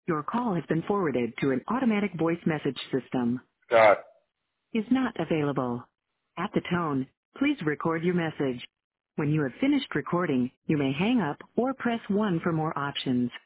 Your call has been forwarded to an automatic voice message system. God. Is not available. At the tone, please record your message. When you have finished recording, you may hang up or press 1 for more options.